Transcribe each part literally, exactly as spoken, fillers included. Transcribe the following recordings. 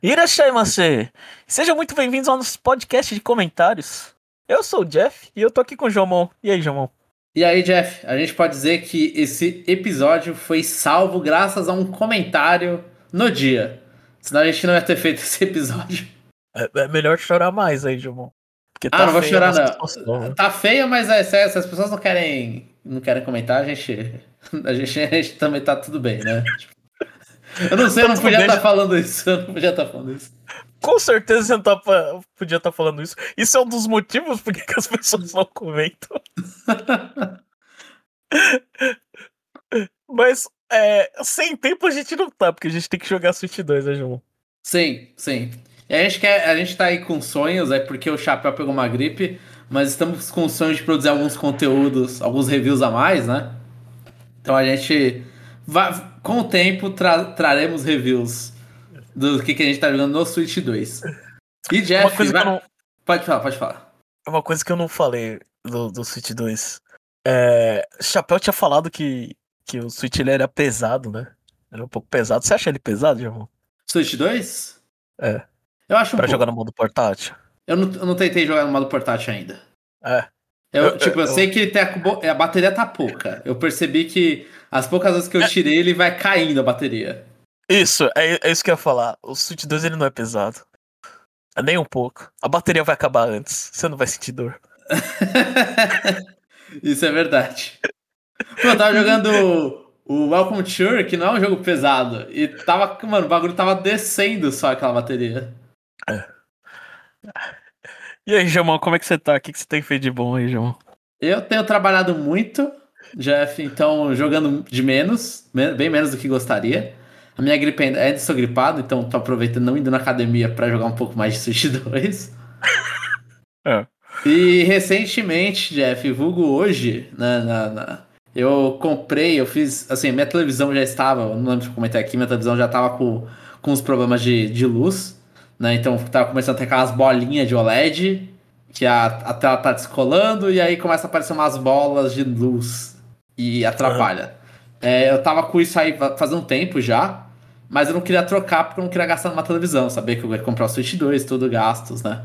Irashaimase! Sejam muito bem-vindos ao nosso podcast de comentários. Eu sou o Jeff e eu tô aqui com o Jomon. E aí, Jomon? E aí, Jeff, a gente pode dizer que esse episódio foi salvo graças a um comentário no dia. Senão a gente não ia ter feito esse episódio. É, é melhor chorar mais aí, Jomon. Porque Ah, tá não vou feia a chorar nossa não. situação, né? Tá feio, mas é sério, se as pessoas não querem, não querem comentar, a gente, a gente, a gente também tá tudo bem, né? Eu não sei, eu Tá não tudo podia bem, estar já- falando isso. Eu não podia estar falando isso. Com certeza você não tá, pa- podia estar falando isso. Isso é um dos motivos por que que as pessoas não comentam. Mas, é, sem tempo a gente não tá, porque a gente tem que jogar Switch dois, né, Jomon? Sim, sim. E a gente quer, a gente tá aí com sonhos, é porque o Chapéu pegou uma gripe, mas estamos com sonhos de produzir alguns conteúdos, alguns reviews a mais, né? Então a gente vai, com o tempo tra- traremos reviews do que, que a gente tá jogando no Switch dois. E Uma Jeff, coisa que eu vai- não, pode falar, pode falar. uma coisa que eu não falei do, do Switch dois. É, Chapéu tinha falado que, que o Switch ele era pesado, né? Era um pouco pesado. Você acha ele pesado, Jomon? Switch dois? É, Eu acho um pra jogar pouco. no modo portátil. Eu não, eu não tentei jogar no modo portátil ainda. É. Eu, Eu- tipo, eu, eu- sei que ele tem a, cubo- a bateria tá pouca. Eu percebi que as poucas vezes que eu tirei, ele vai caindo a bateria. Isso, é, é isso que eu ia falar. O Switch dois ele não é pesado. É nem um pouco. A bateria vai acabar antes. Você não vai sentir dor. Isso é verdade. Pô, eu tava jogando o Welcome Tour, que não é um jogo pesado. E tava, mano, o bagulho tava descendo só aquela bateria. E aí, Jamon, como é que você tá? O que, que você tem feito de bom aí, Jamon? Eu tenho trabalhado muito, Jeff, então jogando de menos, me- bem menos do que gostaria. A minha gripe ainda, ainda estou gripado, então tô aproveitando não indo na academia pra jogar um pouco mais de Switch dois. É. E recentemente, Jeff, vulgo hoje, né, na, na- eu comprei, eu fiz, assim, minha televisão já estava, não lembro se eu comentei aqui, minha televisão já estava com, com os problemas de, de luz, né, então tava começando a ter aquelas bolinhas de O L E D, que a, a tela tá descolando, e aí começa a aparecer umas bolas de luz, e atrapalha. É, eu tava com isso aí fa- faz um tempo já, mas eu não queria trocar porque eu não queria gastar numa televisão, sabia que eu ia comprar o Switch dois, tudo gastos, né.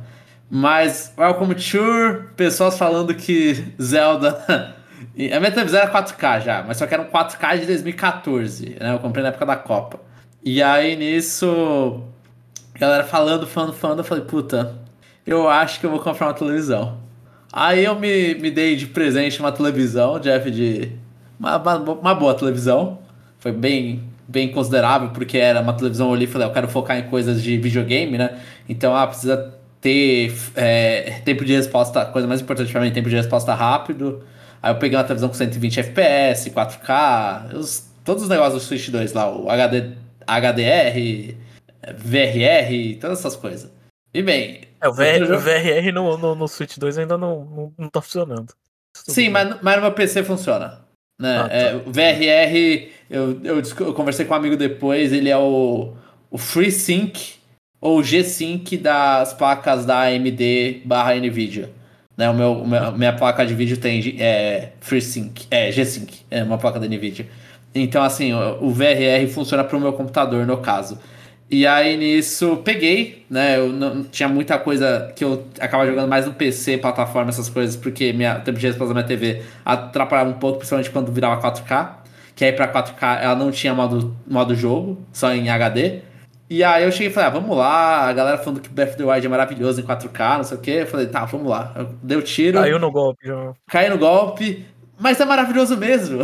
Mas Welcome Tour, pessoas falando que Zelda. E a minha televisão era quatro K já, mas só que era um quatro K de dois mil e quatorze, né? Eu comprei na época da Copa. E aí nisso, a galera falando, falando, falando, eu falei, puta, eu acho que eu vou comprar uma televisão. Aí eu me, me dei de presente uma televisão, Jeff, de. Uma, uma, uma boa televisão. Foi bem, bem considerável, porque era uma televisão, eu olhei e falei, eu quero focar em coisas de videogame, né? Então, ah, precisa ter é, tempo de resposta, a coisa mais importante pra mim, tempo de resposta rápido. Aí eu peguei uma televisão com cento e vinte F P S, quatro K, os- todos os negócios do Switch dois lá, o H D, H D R, V R R, todas essas coisas. E bem, É, o, eu tô VR, o jo- V R R no, no, no Switch dois ainda não, não, não tá funcionando. Tudo Sim, bem. mas, mas no meu P C funciona. Né? Ah, É, tá. o V R R, eu, eu, discu- eu conversei com um amigo depois, ele é o, o FreeSync ou G-Sync das placas da A M D barra NVIDIA. Né? O meu, o meu- minha placa de vídeo tem é, FreeSync, é G-Sync, é uma placa da NVIDIA. Então, assim, o, o V R R funciona para o meu computador, no caso. E aí nisso peguei, né? Eu não tinha muita coisa que eu acabava jogando mais no P C, plataforma, essas coisas, porque minha o tempo de resposta da minha T V atrapalhava um pouco, principalmente quando virava quatro K. Que aí pra quatro K ela não tinha modo, modo jogo, só em H D. E aí eu cheguei e falei, ah, vamos lá, a galera falando que o Breath of the Wild é maravilhoso em quatro K, não sei o que. Eu falei, tá, vamos lá. Eu dei o tiro, Caiu no golpe, Jamon. caí no golpe, mas é maravilhoso mesmo.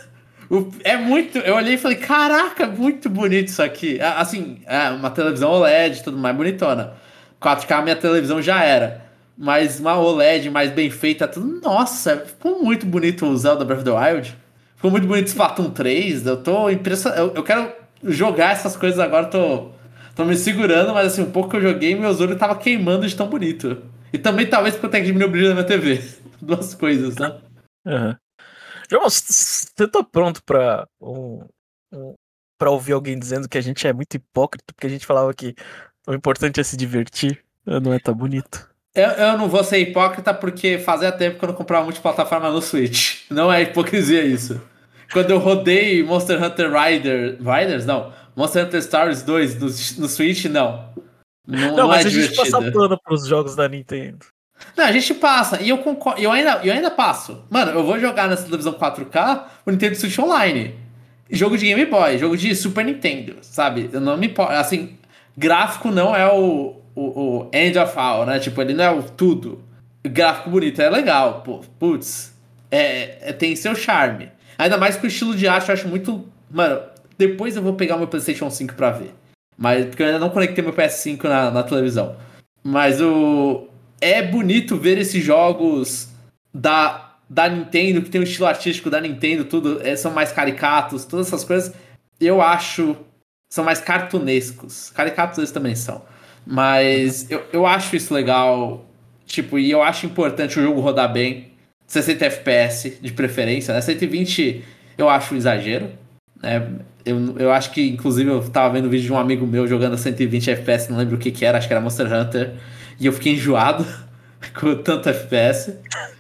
O- É muito. Eu olhei e falei, caraca, muito bonito isso aqui. A- Assim, é uma televisão O L E D, tudo mais bonitona. quatro K minha televisão já era. Mas uma O L E D mais bem feita, tudo. Nossa, ficou muito bonito o Zelda Breath of the Wild. Ficou muito bonito o Splatoon três. Eu tô impressionado. Eu, eu quero jogar essas coisas agora, tô, tô me segurando, mas assim, um pouco que eu joguei, meus olhos tava queimando de tão bonito. E também talvez porque eu tenha que diminuir o brilho da minha T V. Duas coisas, né? Aham. Jamon, c- c- você tá pronto pra, um, um, pra ouvir alguém dizendo que a gente é muito hipócrita porque a gente falava que o importante é se divertir? Ah, não é tão bonito. Eu, eu não vou ser hipócrita porque fazia tempo que eu não comprava multiplataforma no Switch. Não é hipocrisia isso. Quando eu rodei Monster Hunter Rider, Riders, não. Monster Hunter Stories dois no, no Switch, não. Não, Não, não é mas a gente passa divertido. pano pros jogos da Nintendo. Não, a gente passa, e eu concordo, eu ainda, eu ainda passo. Mano, eu vou jogar nessa televisão quatro K o Nintendo Switch Online. Jogo de Game Boy, jogo de Super Nintendo, sabe? Eu não me importo. Assim, gráfico não é o, o, o end of all, né? Tipo, ele não é o tudo. Gráfico bonito é legal, pô. Putz, é, é- tem seu charme. Ainda mais que o estilo de arte eu acho muito. Mano, depois eu vou pegar o meu PlayStation cinco pra ver. Mas, porque eu ainda não conectei meu P S cinco na, na televisão. Mas o. É bonito ver esses jogos da, da Nintendo, que tem o estilo artístico da Nintendo, tudo, é, são mais caricatos, todas essas coisas, eu acho. São mais cartunescos. Caricatos eles também são. Uhum. Mas eu, eu acho isso legal. Tipo, e eu acho importante o jogo rodar bem. sessenta F P S, de preferência, né? cento e vinte eu acho um exagero. Né? Eu, eu acho que, inclusive, eu tava vendo um vídeo de um amigo meu jogando a cento e vinte F P S, não lembro o que que era, acho que era Monster Hunter. E eu fiquei enjoado com tanto F P S.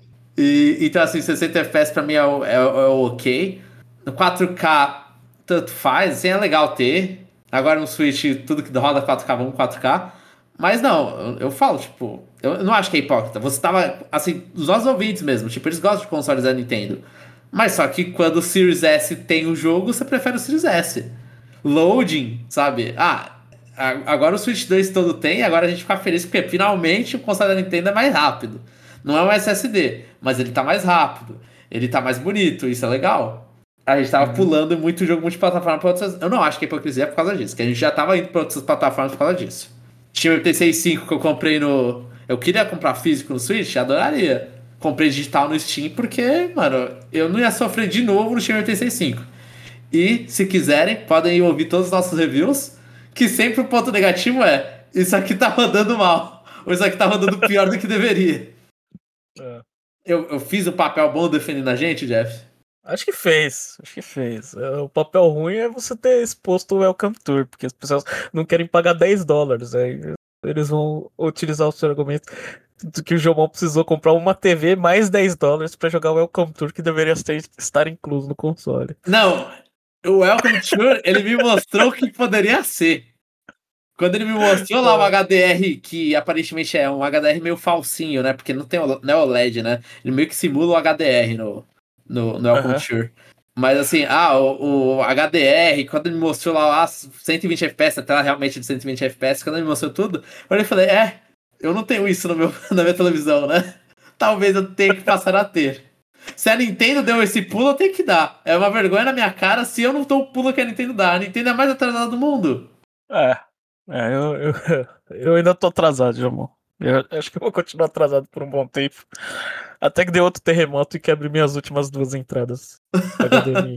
E, então, assim, sessenta F P S pra mim é o, é, o- é o ok. No quatro K, tanto faz, assim, é legal ter. Agora no Switch, tudo que roda quatro K, vamos quatro K. Mas não, eu, eu falo, tipo, eu não acho que é hipócrita. Você tava, assim, os nossos ouvintes mesmo, tipo, eles gostam de consoles da Nintendo. Mas só que quando o Series S tem o jogo, você prefere o Series S. Loading, sabe? Ah, a- agora o Switch dois todo tem, agora a gente fica feliz porque finalmente o console da Nintendo é mais rápido. Não é um S S D, mas ele tá mais rápido. Ele tá mais bonito, isso é legal. A gente tava Uhum. pulando muito jogo multiplataforma pra outras. Eu não acho que é hipocrisia por causa disso, que a gente já tava indo pra outras plataformas por causa disso. Tinha o P C cinco que eu comprei no. Eu queria comprar físico no Switch, adoraria. Comprei digital no Steam porque, mano, eu não ia sofrer de novo no Steam oitenta e seis cinco. E, se quiserem, podem ir ouvir todos os nossos reviews, que sempre o ponto negativo é: isso aqui tá rodando mal, ou isso aqui tá rodando pior do que deveria. É. Eu, eu fiz o papel bom defendendo a gente, Jeff? Acho que fez, acho que fez. É, o papel ruim é você ter exposto o Welcome Tour, porque as pessoas não querem pagar dez dólares. Aí eles vão utilizar o seu argumento de que o Jomon precisou comprar uma T V mais dez dólares pra jogar o Welcome Tour, que deveria ter, estar incluso no console. Não, o Welcome Tour, ele me mostrou o que poderia ser. Quando ele me mostrou lá o É. H D R, que aparentemente é um H D R meio falsinho, né? Porque não tem o, não é o L E D, né? Ele meio que simula o H D R no, no, no Welcome Aham. Tour. Mas assim, ah, o, o H D R, quando ele me mostrou lá, lá cento e vinte F P S, a tela realmente de cento e vinte F P S, quando ele me mostrou tudo, eu falei, é, eu não tenho isso no meu, na minha televisão, né? Talvez eu tenha que passar a ter. Se a Nintendo deu esse pulo, eu tenho que dar. É uma vergonha na minha cara se eu não dou o pulo que a Nintendo dá. A Nintendo é a mais atrasada do mundo. É, é eu, eu, eu ainda tô atrasado, Jomon. Eu acho que eu vou continuar atrasado por um bom tempo. Até que dê outro terremoto e quebre minhas últimas duas entradas H D M I.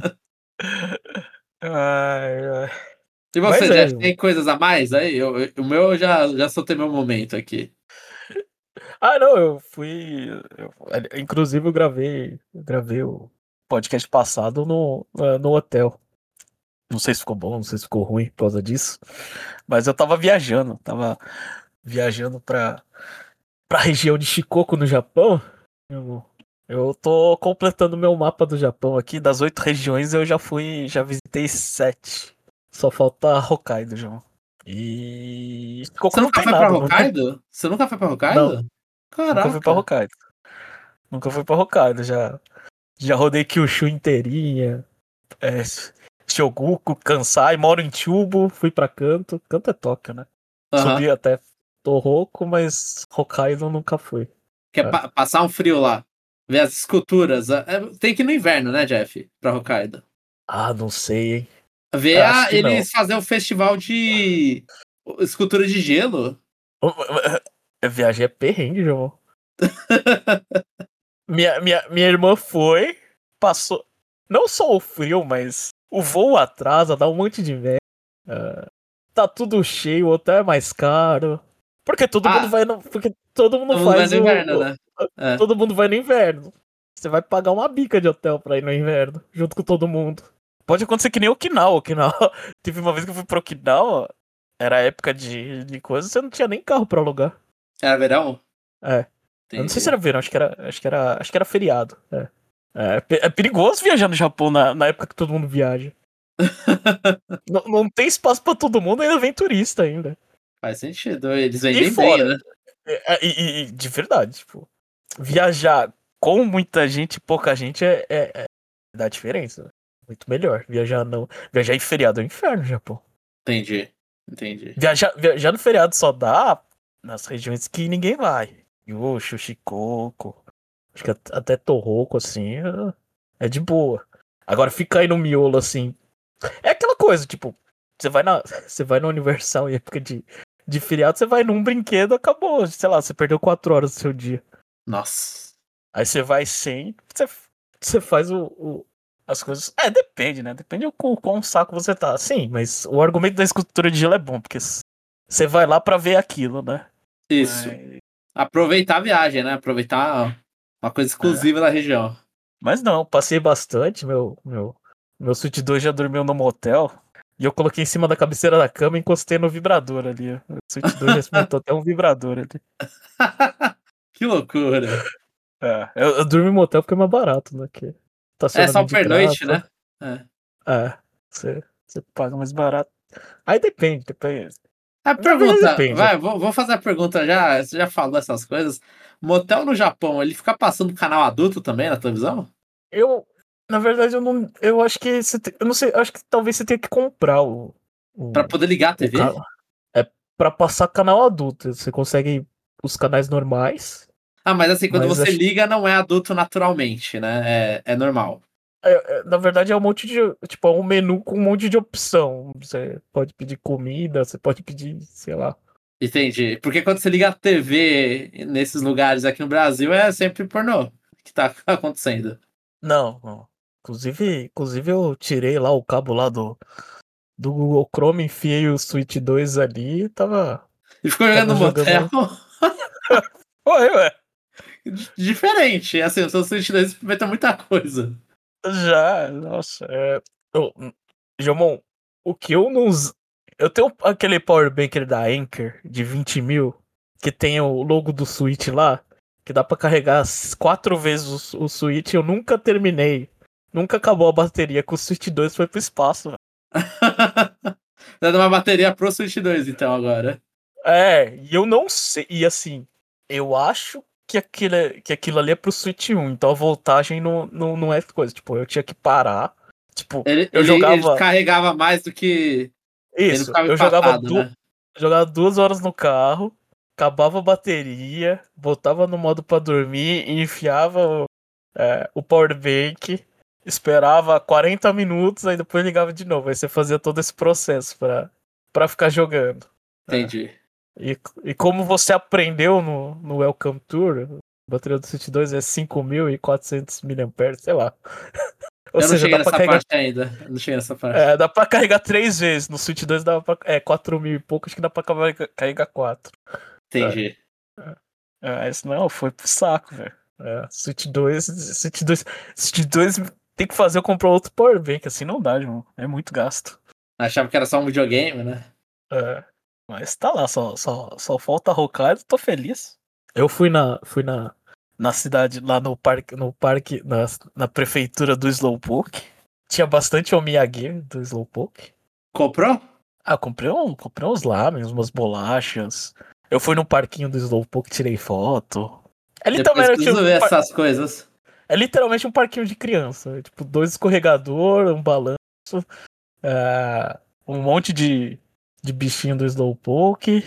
Ai, ai. E Mas você, é, Jeff, Jomon. tem coisas a mais aí? Eu, eu- o meu eu já, já soltei meu momento aqui. Ah, não, eu fui. eu- inclusive, eu gravei, eu gravei o podcast passado no, eh, no hotel. Não sei se ficou bom, não sei se ficou ruim por causa disso. Mas eu tava viajando, tava viajando pra, pra região de Shikoku, no Japão. Eu, eu tô completando meu mapa do Japão aqui. Das oito regiões eu já fui, já visitei sete. Só falta Hokkaido, João. E Você Shikoku não nunca tem foi pra nada, não tem. Hokkaido? Você nunca foi pra Não, Hokkaido? nunca fui pra Caraca. Hokkaido. Nunca fui pra Hokkaido, já. Já rodei Kyushu inteirinha. É, Shogoku, Kansai, moro em Chubu, fui pra Kanto. Kanto é Tóquio, né? Aham. Subi até Tohoku, mas Hokkaido nunca fui. Quer É. pa- passar um frio lá? Ver as esculturas. É, tem que ir no inverno, né, Jeff? Pra Hokkaido. Ah, não sei, hein? Ver Acho a, que não. eles fazer um festival de escultura de gelo. A viagem é perrengue, João. Minha, minha, minha irmã foi, passou. Não só o frio, mas o voo atrasa, dá um monte de merda. Tá tudo cheio, o hotel é mais caro. Porque todo mundo Ah, vai no. Porque todo mundo todo mundo vai faz no o. inverno, o- né? É. todo mundo vai no inverno. Você vai pagar uma bica de hotel pra ir no inverno, junto com todo mundo. Pode acontecer que nem Okinawa. Okinawa. Teve uma vez que eu fui pra Okinawa, era época de, de coisa, você não tinha nem carro pra alugar. Era verão? É. Eu não sei se Entendi. era verão, acho que era, acho que era, acho que era feriado. É. É, pe- é perigoso viajar no Japão na, na época que todo mundo viaja. Não, não tem espaço pra todo mundo, ainda vem turista ainda. Faz sentido. Eles E vendem bem, fora, né? é, é, e, e de verdade, tipo, viajar com muita gente e pouca gente é, é, é- dá diferença. Muito melhor. Viajar não. Viajar em feriado é um inferno no Japão. Entendi. Entendi. Viajar, viajar no feriado só dá nas regiões que ninguém vai. Yosho, Shikoku, acho que at- até Tohoku, assim, é é de boa. Agora fica aí no miolo, assim. É aquela coisa, tipo, você vai na, você vai no Universal em época de, de feriado, você vai num brinquedo, acabou. Sei lá, você perdeu quatro horas do seu dia. Nossa. Aí você vai sem, você, você faz o, o- as coisas. É, depende, né? Depende do quão, quão saco você tá. Sim, mas o argumento da escultura de gelo é bom, porque s- você vai lá pra ver aquilo, né? Isso. Mas, Aproveitar a viagem, né? Aproveitar uma coisa é. exclusiva da região. Mas não, passei bastante. Meu, meu, meu Suite dois já dormiu no motel. E eu coloquei em cima da cabeceira da cama e encostei no vibrador ali. O Suite dois já experimentou até um vibrador ali. Que loucura. É, eu, eu durmo em motel porque é mais barato, né? Que É só estacionamento de pernoite, graça. né? É. É, você, você paga mais barato. Aí depende, depende. A Na verdade pergunta, depende. vai, vou, vou fazer a pergunta já. Você já falou essas coisas. Motel no Japão, ele fica passando canal adulto também na televisão? Eu, na verdade, eu não. Eu acho que você te- eu não sei, eu acho que talvez você tenha que comprar o, Pra o, poder ligar a o T V? canal. É pra passar canal adulto. Você consegue os canais normais, Ah, mas assim, quando mas você acho, liga, não é adulto naturalmente, né? É, é normal. é, é, na verdade é um monte de. Tipo, é um menu com um monte de opção. Você pode pedir comida, você pode pedir, sei lá. Entendi. Porque quando você liga a T V nesses lugares aqui no Brasil, é sempre pornô que tá acontecendo. Não, não. Inclusive, inclusive eu tirei lá o cabo lá do, do Google Chrome, enfiei o Switch dois ali e tava, E ficou jogando tava no motel. jogando. Oi, ué. Diferente. Assim, o seu Switch dois experimenta muita coisa. Já, nossa. É... Ô, hum, Jomon, o que eu não. us- Eu tenho aquele power banker da Anker de vinte mil, que tem o logo do Switch lá, que dá pra carregar as quatro vezes o, o Switch. Eu nunca terminei. Nunca acabou a bateria, que o Switch dois foi pro espaço. Dando uma bateria pro Switch dois, então, agora. É, e eu não sei. E assim, eu acho que aquilo, é- que aquilo ali é pro Switch um, então a voltagem não, não, não é coisa. Tipo, eu tinha que parar. Tipo, Ele, eu ele, ele jogava. carregava mais do que. Ele Isso, ficava eu jogava, empatado, du... né? jogava duas horas no carro, acabava a bateria, botava no modo pra dormir, e enfiava o, é, o power bank, esperava quarenta minutos, aí depois ligava de novo. Aí você fazia todo esse processo pra, pra ficar jogando. É. Entendi. E, e como você aprendeu no, no Welcome Tour, a bateria do Switch dois é cinco mil e quatrocentos miliamperes, sei lá. Ou Eu não seja, cheguei dá pra nessa carregar, parte ainda. Eu não cheguei nessa parte. é, dá pra carregar três vezes. No Switch dois dá pra, é quatro mil e pouco, acho que dá pra carregar carregar quatro. É, Entendi. é, esse não, foi pro saco, velho. É, Switch dois, Switch dois, Switch dois tem que fazer eu comprar outro Power Bank, assim não dá, irmão. É muito gasto. Achava que era só um videogame, né? É, mas tá lá, só, só, só falta a Hokkaido, tô feliz. Eu fui na, fui na, na cidade, lá no parque, no parque, na, na prefeitura do Slowpoke. Tinha bastante omiyage do Slowpoke. Comprou? Ah, eu comprei, um, comprei uns lámen, umas bolachas. Eu fui no parquinho do Slowpoke, tirei foto. É Depois literalmente, preciso um ver par- essas coisas. é literalmente um parquinho de criança. É tipo, dois escorregador, um balanço, é, um monte de, de bichinho do Slowpoke.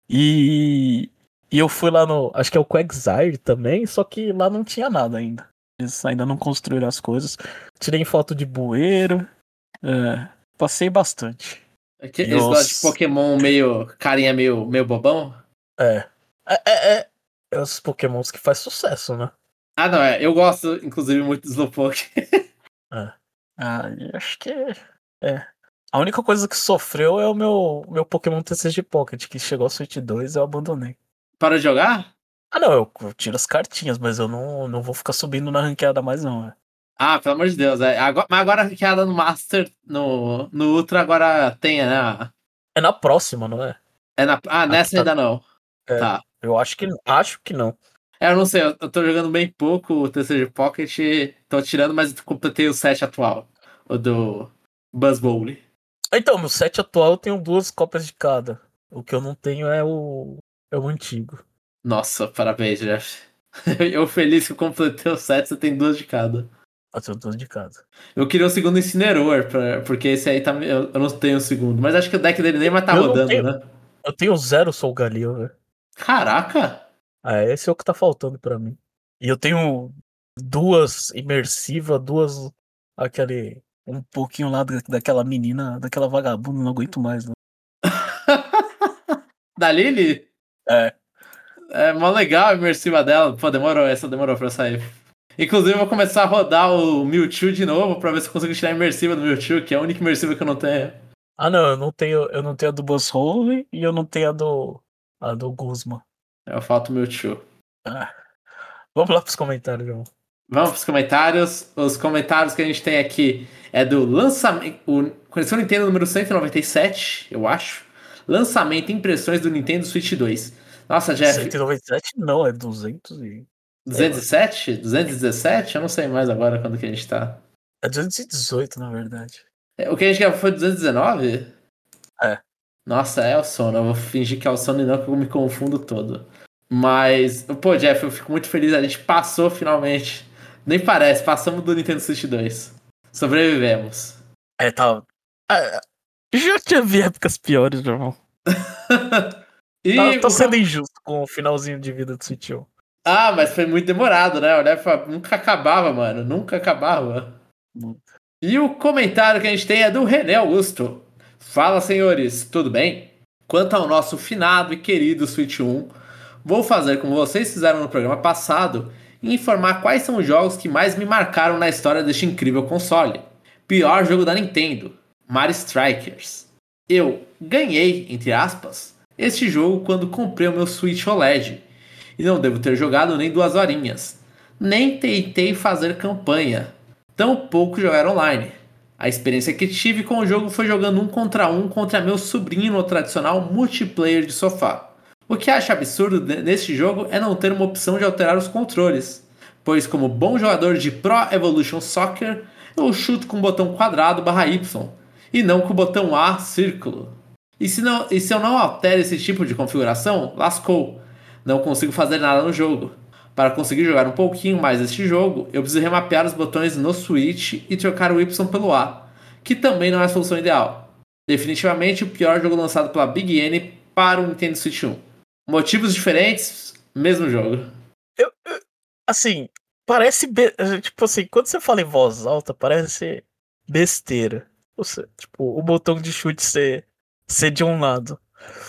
E, e eu fui lá no. Acho que é o Quagsire também, só que lá não tinha nada ainda. Eles ainda não construíram as coisas. Tirei foto de bueiro. É, passei bastante. É que E eles gostam de os. Pokémon meio. Carinha meio, meio bobão? É. É, é, é, é os Pokémons que faz sucesso, né? Ah, não, é. Eu gosto, inclusive, muito do Slowpoke. É. Ah, e acho que. É. A única coisa que sofreu é o meu, meu Pokémon T C G Pocket, que chegou ao Switch dois e eu abandonei. Para de jogar? Ah, não, eu, eu tiro as cartinhas, mas eu não, não vou ficar subindo na ranqueada mais, não. É, Ah, pelo amor de Deus. É. Agora, mas agora que ela no Master, no, no Ultra, agora tem, né? é na próxima, não é? É na, ah, Aqui nessa tá. ainda não. É. Tá. Eu acho que. Acho que não. É, eu não sei, eu, eu tô jogando bem pouco o T C G Pocket, tô tirando, mas eu completei o set atual. O do Buzz Bowl. Então, no set atual eu tenho duas cópias de cada. O que eu não tenho é o, é o antigo. Nossa, parabéns, Jeff. Eu feliz que eu completei o set, você tem duas de cada. Ah, eu tô de casa. Eu queria o segundo Incineroar, pra, porque esse aí tá. Eu, eu não tenho o segundo. Mas acho que o deck dele nem vai estar Eu não rodando, tenho. né? Eu tenho zero Soul Galil, velho. Caraca! Ah, esse é o que tá faltando pra mim. E eu tenho duas imersivas, duas. Aquele. Um pouquinho lá da- daquela menina, daquela vagabunda, não aguento mais, né? Da Lily? É. É mó legal a imersiva dela. Pô, demorou, essa demorou pra sair. Inclusive, eu vou começar a rodar o Mewtwo de novo pra ver se eu consigo tirar a imersiva do Mewtwo, que é a única imersiva que eu não tenho. Ah, não, eu não tenho, eu não tenho a do Buzzhole e eu não tenho a do. A do Guzma. Eu falta o Mewtwo. Ah, vamos lá pros comentários, João. Vamos pros comentários. Os comentários que a gente tem aqui é do lançamento. O Conexão Nintendo número cento e noventa e sete, eu acho. Lançamento e impressões do Nintendo Switch dois. Nossa, Jeff, cento e noventa e sete não, é duzentos e. Sei duzentos lá. e sete? duzentos e dezessete? Eu não sei mais agora quando que a gente tá. É duzentos e dezoito, na verdade. É, o que a gente gravou foi duzentos e dezenove? É. Nossa, é o sono. Eu vou fingir que é o sono e não que eu me confundo todo. Mas, pô, Jeff, eu fico muito feliz. A gente passou finalmente. Nem parece, passamos do Nintendo Switch dois. Sobrevivemos. É, tá. É, já tive épocas piores, João. Tá, E tá o sendo com- injusto com o finalzinho de vida do Switch um. Ah, mas foi muito demorado, né? O Jeff nunca acabava, mano. Nunca acabava. E o comentário que a gente tem é do René Augusto. Fala, senhores, tudo bem? Quanto ao nosso finado e querido Switch um, vou fazer como vocês fizeram no programa passado e informar quais são os jogos que mais me marcaram na história deste incrível console. Pior jogo da Nintendo, Mario Strikers. Eu ganhei, entre aspas, este jogo quando comprei o meu Switch O L E D e não devo ter jogado nem duas horinhas. Nem tentei fazer campanha, tampouco jogar online. A experiência que tive com o jogo foi jogando um contra um contra meu sobrinho no tradicional multiplayer de sofá. O que acho absurdo neste jogo é não ter uma opção de alterar os controles, pois como bom jogador de Pro Evolution Soccer, eu chuto com o botão quadrado barra Y, e não com o botão A círculo. E se, não, e se eu não altero esse tipo de configuração, lascou. Não consigo fazer nada no jogo. Para conseguir jogar um pouquinho mais este jogo, eu preciso remapear os botões no Switch e trocar o Y pelo A, que também não é a solução ideal. Definitivamente o pior jogo lançado pela Big N para o Nintendo Switch um. Motivos diferentes, mesmo jogo. Eu, eu- assim, parece. Be... Tipo assim, quando você fala em voz alta, parece besteira. Ou seja, tipo, o botão de chute ser, ser de um lado.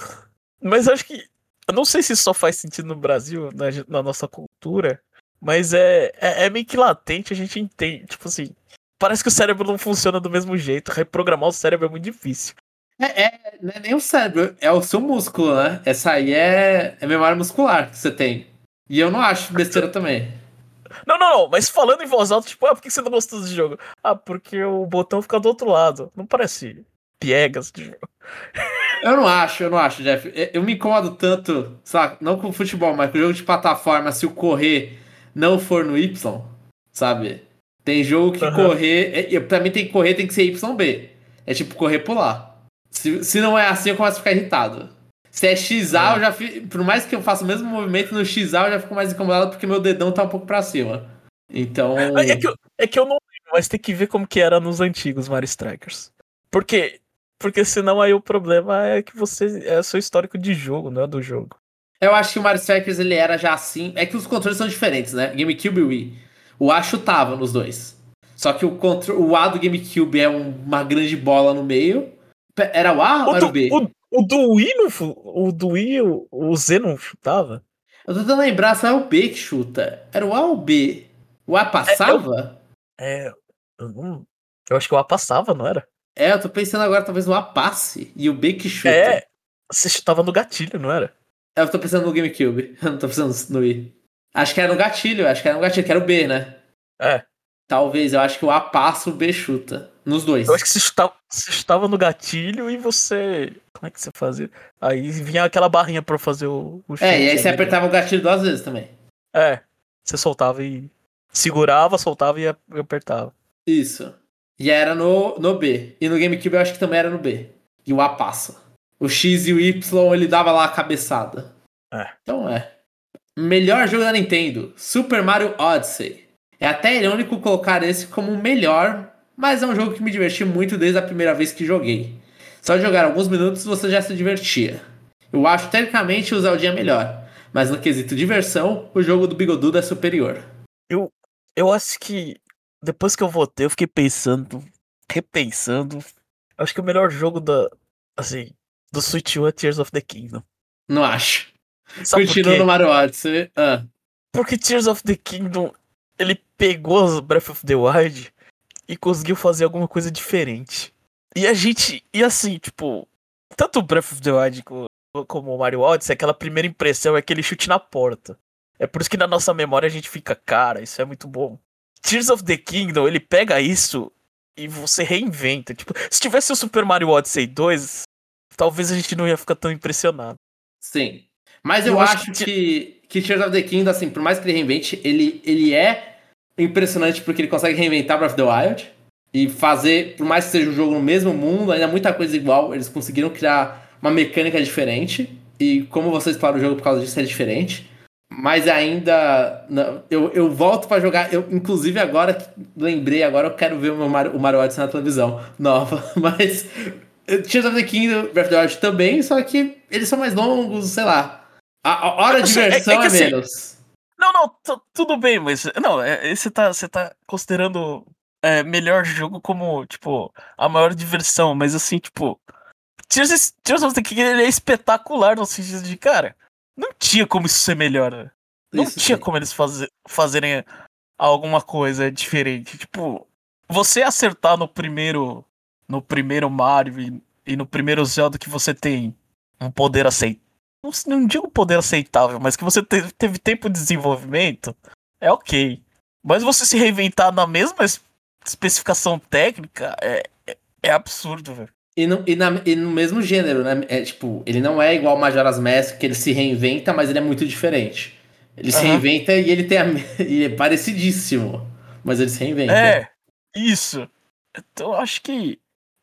Mas eu acho que. Eu não sei se isso só faz sentido no Brasil, na, gen- na nossa cultura, mas é, é, é meio que latente, a gente entende. Tipo assim, parece que o cérebro não funciona do mesmo jeito. Reprogramar o cérebro é muito difícil. É, é, não é nem o cérebro, é o seu músculo, né? Essa aí é, é memória muscular que você tem. E eu não acho besteira também. Não, não, não, mas falando em voz alta, tipo, ah, por que você não gostou desse jogo? Ah, porque o botão fica do outro lado. Não parece piegas de jogo. Eu não acho, eu não acho, Jeff. Eu- Eu me incomodo tanto, sabe? Não com o futebol, mas com o jogo de plataforma, se o correr não for no Y, sabe? Tem jogo que Aham. correr. É, pra mim tem que correr, tem que ser Y B. É tipo correr pular. Se, se não é assim, eu começo a ficar irritado. Se é X A, eu É. já fico. Por mais que eu faça o mesmo movimento no X A, eu já fico mais incomodado porque meu dedão tá um pouco pra cima. Então. É que, eu, é que eu não lembro, mas tem que ver como que era nos antigos Mario Strikers. Porque, porque senão aí o problema é que você é o seu histórico de jogo, não é do jogo. Eu acho que o Mario Strikers ele era já assim. É que os controles são diferentes, né? GameCube e Wii. O A chutava nos dois. Só que o, contro... o A do GameCube é um- uma grande bola no meio. Pe- Era o A O ou era do, o B? o, o do Wii, não, fu- o do Wii, o, o Z não chutava? Eu tô tentando lembrar se é o B que chuta. Era o A ou o B? O A É, eu, passava? é, eu, não, eu acho que o A passava, não era? É, eu tô pensando agora talvez no A passe e o B que chuta. É, você chutava no gatilho, não era? É, eu tô pensando no GameCube. Eu não tô pensando no Wii. Acho que era no gatilho, acho que era no gatilho, que era o B, né? É. Talvez, eu acho que o A passa, o B chuta. Nos Eu acho dois. que você chutava, você chutava no gatilho e você. Como é que você fazia? Aí vinha aquela barrinha pra fazer o, o chute. É, e aí você ali, né? apertava o gatilho duas vezes também. É. Você soltava e. Segurava, soltava e a- e apertava. Isso. E era no, no B. E no GameCube eu acho que também era no B. E o A passa. O X e o Y, ele dava lá a cabeçada. É. Então é. Melhor jogo da Nintendo, Super Mario Odyssey. É até irônico colocar esse como o melhor, mas é um jogo que me diverti muito desde a primeira vez que joguei. Só de jogar alguns minutos você já se divertia. Eu acho tecnicamente o Zeldinha melhor, mas no quesito diversão, o jogo do Bigodudo é superior. Eu, eu acho que depois que eu votei, eu fiquei pensando, repensando. Acho que o melhor jogo da, assim, do Switch um é Tears of the Kingdom. Não acho. Sabe por Continua no quê? Mario Odyssey. Ah. Porque Tears of the Kingdom, ele pegou as Breath of the Wild e conseguiu fazer alguma coisa diferente. E a gente, e assim, tipo, tanto o Breath of the Wild co- como o Mario Odyssey, aquela primeira impressão é aquele chute na porta. É por isso que na nossa memória a gente fica, cara, isso é muito bom. Tears of the Kingdom, ele pega isso e você reinventa. Tipo, se tivesse o Super Mario Odyssey dois, talvez a gente não ia ficar tão impressionado. Sim. Mas E eu, eu acho acho que que, que Tears of the Kingdom, assim, por mais que ele reinvente, ele, ele é impressionante porque ele consegue reinventar Breath of the Wild e fazer, por mais que seja um jogo no mesmo mundo, ainda muita coisa igual, eles conseguiram criar uma mecânica diferente e como você explora o jogo por causa disso é diferente. Mas ainda, não, eu, eu volto pra jogar, eu inclusive agora, lembrei agora, eu quero ver o, meu Mario, o Mario Odyssey na televisão, nova, mas Tears of the Kingdom, Breath of the Wild também, só que eles são mais longos, sei lá. A, a hora de assim, é, diversão é que é, assim, menos. não, não, tu- tudo bem, mas não, é, é- você tá, você tá considerando é, melhor jogo como, tipo, a maior diversão, mas assim, tipo, Tears, Tears of the King ele é espetacular no sentido de, cara, não tinha como isso ser melhor, né? Não Isso tinha sim. como eles fazer, fazerem alguma coisa diferente. Tipo, você acertar no primeiro, no primeiro Mario e, e no primeiro Zelda que você tem um poder aceitável. Não, não digo poder aceitável, mas que você te- teve tempo de desenvolvimento, é ok. Mas você se reinventar na mesma es- especificação técnica é, é, é absurdo, velho. E no, e, na- e no mesmo gênero, né? É, tipo, ele não é igual Majora's Mask, que ele se reinventa, mas ele é muito diferente. Ele se Aham. reinventa e ele tem a, e é parecidíssimo, mas ele se reinventa. É, isso. Então eu acho que.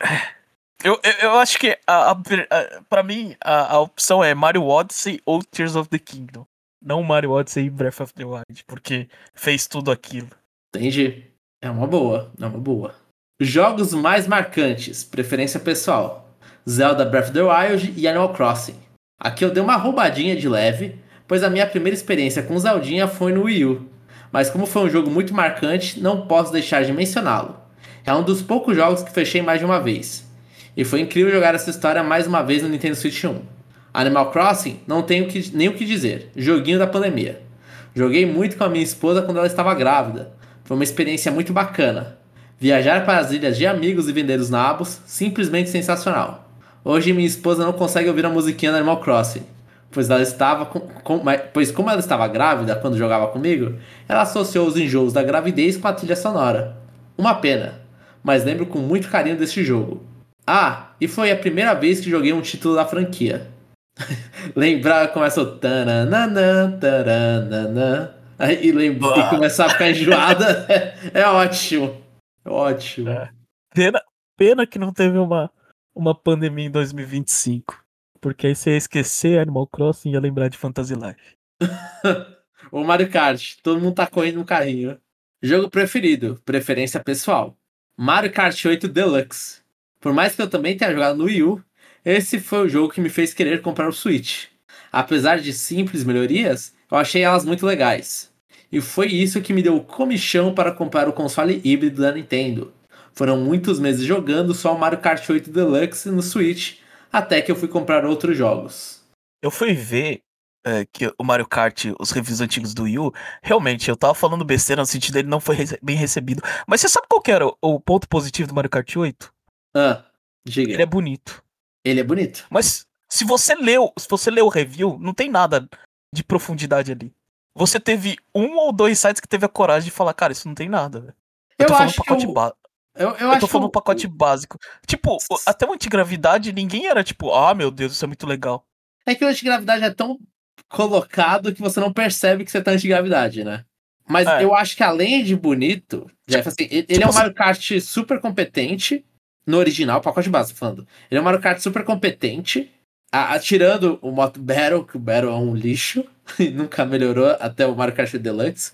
Eu, eu, eu acho que a, a, a, pra mim a, a opção é Mario Odyssey ou Tears of the Kingdom. Não Mario Odyssey e Breath of the Wild, porque fez tudo aquilo. Entendi. É uma boa, é uma boa. Jogos mais marcantes, preferência pessoal. Zelda Breath of the Wild e Animal Crossing. Aqui eu dei uma roubadinha de leve, pois a minha primeira experiência com Zeldinha foi no Wii U. Mas como foi um jogo muito marcante, não posso deixar de mencioná-lo. É um dos poucos jogos que fechei mais de uma vez. E foi incrível jogar essa história mais uma vez no Nintendo Switch um. Animal Crossing, não tenho que, nem o que dizer. Joguinho da pandemia. Joguei muito com a minha esposa quando ela estava grávida. Foi uma experiência muito bacana. Viajar para as ilhas de amigos e vender os nabos, simplesmente sensacional. Hoje minha esposa não consegue ouvir a musiquinha do Animal Crossing, pois ela estava com, com- mas- pois como ela estava grávida quando jogava comigo, ela associou os enjoos da gravidez com a trilha sonora. Uma pena, mas lembro com muito carinho deste jogo. Ah, e foi a primeira vez que joguei um título da franquia. Lembrar começa o tananana, taranana, aí lem- e Bah. começar a ficar enjoada é, é ótimo. É ótimo. É. Pena, pena que não teve uma, uma pandemia em dois mil e vinte e cinco. Porque aí você ia esquecer Animal Crossing e ia lembrar de Fantasy Life. O Mario Kart, todo mundo tá correndo no carrinho. Jogo preferido, preferência pessoal. Mario Kart oito Deluxe. Por mais que eu também tenha jogado no Wii U, esse foi o jogo que me fez querer comprar o Switch. Apesar de simples melhorias, eu achei elas muito legais. E foi isso que me deu o comichão para comprar o console híbrido da Nintendo. Foram muitos meses jogando só o Mario Kart oito Deluxe no Switch, até que eu fui comprar outros jogos. Eu fui ver é, que o Mario Kart, os reviews antigos do Wii U, realmente, eu tava falando besteira no sentido dele não foi rece- bem recebido. Mas você sabe qual que era o, o ponto positivo do Mario Kart oito? Ah, Ele é diga. bonito. Ele é bonito. Mas se você leu, se você leu o review, não tem nada de profundidade ali. Você teve um ou dois sites que teve a coragem de falar, cara, isso não tem nada, velho. Eu Eu tô falando acho que pacote eu. básico. Eu, eu Eu tô acho que falando um eu. pacote básico. Tipo, o- até o antigravidade, ninguém era tipo, ah, meu Deus, isso é muito legal. É que o antigravidade é tão colocado que você não percebe que você tá antigravidade, né? Mas É, eu acho que além de bonito, Jeff, tipo, assim, ele ele é tipo um assim, Mario Kart super competente no original, pacote básico falando. Ele é um Mario Kart super competente a, a- tirando o Moto Battle, que o Battle é um lixo, e nunca melhorou até o Mario Kart Deluxe.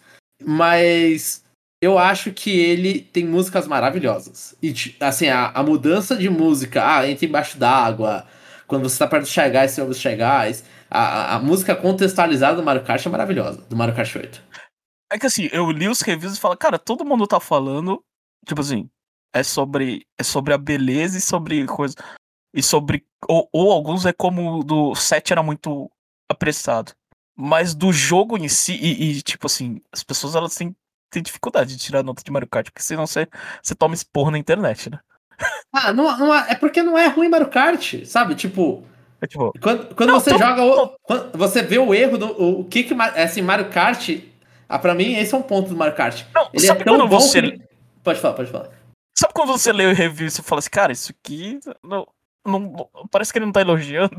Mas eu acho que ele tem músicas maravilhosas. E, ti- assim, a, a mudança de música, ah, entra embaixo d'água, quando você tá perto dos Shy Guys, você ouve os Shy Guys. A, a, a música contextualizada do Mario Kart é maravilhosa, do Mario Kart oito. É que assim, eu li os reviews e falo, cara, todo mundo tá falando, tipo assim, é sobre, é sobre a beleza e sobre coisa. E sobre. Ou, ou alguns é como o do sete era muito apressado. Mas do jogo em si, e, e, tipo assim, as pessoas elas têm, têm dificuldade de tirar nota de Mario Kart, porque senão você, você toma esporro na internet, né? Ah, não, não é é porque não é ruim Mario Kart, sabe? Tipo, É tipo, quando, quando não, você tô, joga. tô- O, quando você vê o erro do. O, o que que. Ma- é assim, Mario Kart. Ah, pra mim, esse é um ponto do Mario Kart. não, Ele é sabe tão quando bom que você. ele. Pode falar, pode falar. Sabe quando você lê o review e você fala assim, cara, isso aqui não, não, não- parece que ele não tá elogiando.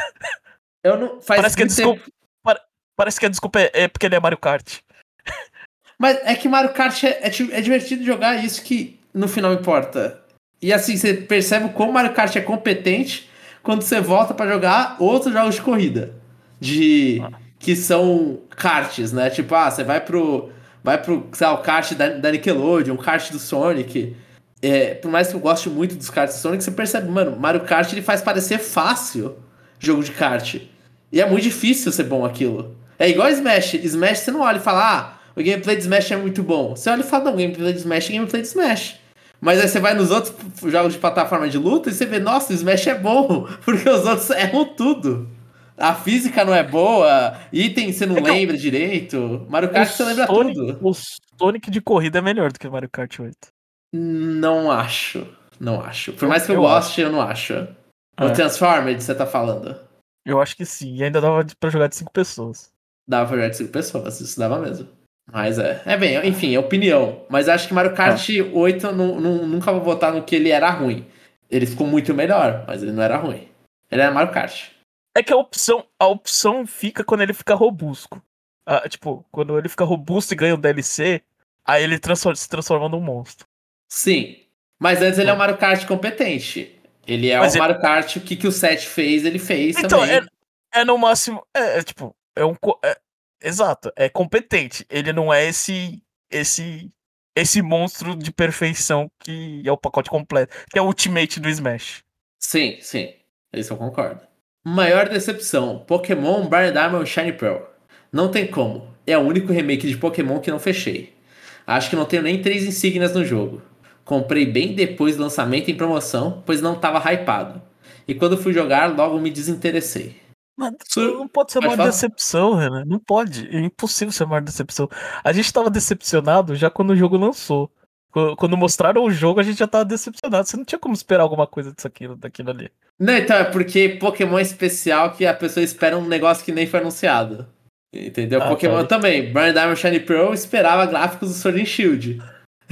Eu não. Faz Parece que a muito tempo. desculpa. pare- Parece que a desculpa é, é porque ele é Mario Kart. Mas é que Mario Kart é, é, ti- é divertido jogar, isso que no final importa. E assim, você percebe como Mario Kart é competente quando você volta pra jogar outros jogos de corrida. De. Ah, Que são karts, né? Tipo, ah, você vai pro. Vai pro, sei lá, o kart da, da Nickelodeon, o kart do Sonic. É, por mais que eu goste muito dos karts do Sonic, você percebe, mano, Mario Kart ele faz parecer fácil jogo de kart. E é muito difícil ser bom aquilo. É igual Smash. Smash você não olha e fala, ah, o gameplay de Smash é muito bom. Você olha e fala, não, o gameplay de Smash é gameplay de Smash. Mas aí você vai nos outros jogos de plataforma de luta e você vê, nossa, o Smash é bom, porque os outros erram tudo. A física não é boa, item você não é que o, lembra direito, Mario o Kart você lembra Sonic, tudo. o Sonic de corrida é melhor do que o Mario Kart oito. Não acho, não acho. Por Eu, mais que eu eu acho. goste, eu não acho. O É, Transformed, você tá falando. eu acho que sim. E ainda dava de- pra jogar de cinco pessoas. Dava pra jogar de cinco pessoas, isso dava mesmo. Mas é. É bem, enfim, é opinião. Mas acho que Mario Ah. Kart oito eu nu- nu- nunca vou votar no que ele era ruim. Ele ficou muito melhor, mas ele não era ruim. Ele era Mario Kart. É que a opção, a opção fica quando ele fica robusto. Ah, tipo, quando ele fica robusto e ganha o D L C, aí ele transfor- se transforma num monstro. Sim. Mas antes ele é um Hum. Mario Kart competente. Ele é o Mas ele. Mario Kart, o que, que o sete fez, ele fez Então, é, também. é no máximo. É, é tipo, é um. co- é- exato, é competente. Ele não é esse. Esse. Esse monstro de perfeição que é o pacote completo. Que é o Ultimate do Smash. Sim, sim. Isso eu concordo. Maior decepção: Pokémon Bright Diamond Shiny Pearl. Não tem como. É o único remake de Pokémon que não fechei. Acho que não tenho nem três insígnias no jogo. Comprei bem depois do lançamento em promoção, pois não estava hypado. E quando fui jogar, logo me desinteressei. Mas Sur... não pode ser a Pode maior falar? decepção, Renan. Não pode. É impossível ser a maior decepção. A gente tava decepcionado já quando o jogo lançou. Qu- Quando mostraram o jogo, a gente já tava decepcionado. Você não tinha como esperar alguma coisa disso aqui, daquilo ali. Não, então é porque Pokémon é especial que a pessoa espera um negócio que nem foi anunciado. Entendeu? Ah, tá Pokémon aí. também. Bright Diamond Shiny Pearl eu esperava gráficos do Sword and Shield.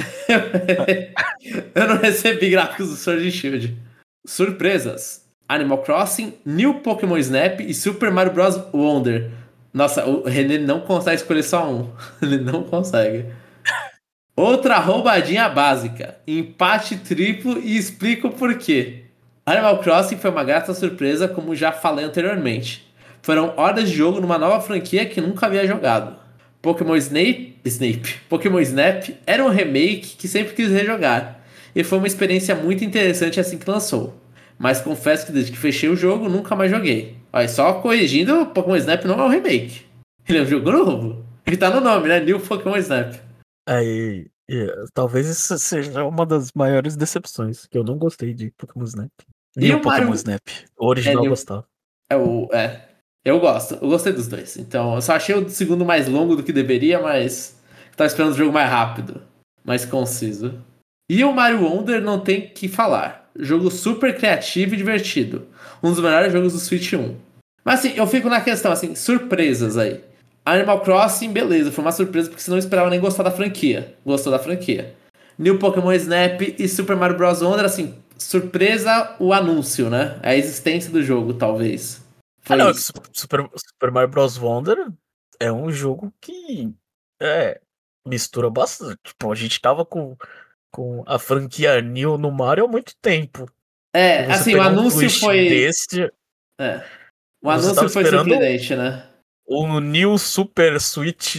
Eu não recebi gráficos do Sword and Shield. Surpresas: Animal Crossing, New Pokémon Snap e Super Mario Bros. Wonder. Nossa, o René não consegue escolher só um. Ele não consegue. Outra roubadinha básica. Empate triplo e explico por quê. Animal Crossing foi uma grata surpresa, como já falei anteriormente. Foram horas de jogo numa nova franquia que nunca havia jogado. Pokémon Snape, Snape, Pokémon Snap era um remake que sempre quis rejogar. E foi uma experiência muito interessante assim que lançou. Mas confesso que desde que fechei o jogo, nunca mais joguei. Olha, só corrigindo, Pokémon Snap não é um remake. Ele é um jogo novo. Ele tá no nome, né? New Pokémon Snap. Aí, é, talvez isso seja uma das maiores decepções, que eu não gostei de Pokémon Snap. E Nem o o Pokémon Mario. Snap. O É, original eu New. gostava. É o. É. Eu gosto. Eu gostei dos dois. Então, eu só achei o segundo mais longo do que deveria, mas. Tava esperando o jogo mais rápido. Mais conciso. E o Mario Wonder não tem que falar. Jogo super criativo e divertido. Um dos melhores jogos do Switch um. Mas assim, eu fico na questão, assim, surpresas aí. Animal Crossing, beleza, foi uma surpresa porque você não esperava nem gostar da franquia. Gostou da franquia. New Pokémon Snap e Super Mario Bros. Wonder, assim, surpresa o anúncio, né? A existência do jogo, talvez. Ah, Foi não, é que isso. Super, Super Super Mario Bros. Wonder é um jogo que é, mistura bastante. Tipo, a gente tava com, com a franquia New no Mario há muito tempo. E É, você assim, o pegar um anúncio twist foi. desse. É. O Você tava anúncio foi esperando surpreendente, né? o New Super Switch.